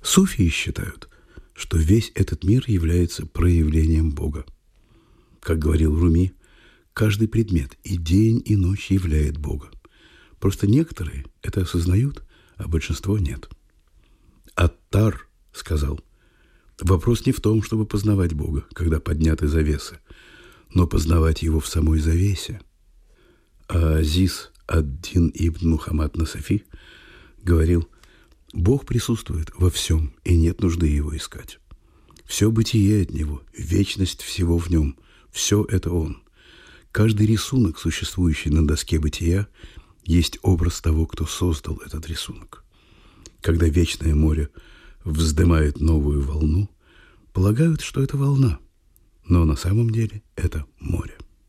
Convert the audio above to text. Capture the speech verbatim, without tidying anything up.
Суфии считают, что весь этот мир является проявлением Бога. Как говорил Руми, каждый предмет и день, и ночь являет Бога. Просто некоторые это осознают, а большинство нет. Аттар сказал, вопрос не в том, чтобы познавать Бога, когда подняты завесы, но познавать Его в самой завесе. А Азиз ад-Дин ибн Мухаммад Насафи говорил, Бог присутствует во всем, и нет нужды Его искать. Все бытие от Него, вечность всего в Нем, все это Он. Каждый рисунок, существующий на доске бытия, есть образ того, кто создал этот рисунок. Когда вечное море вздымает новую волну, полагают, что это волна, но на самом деле это море.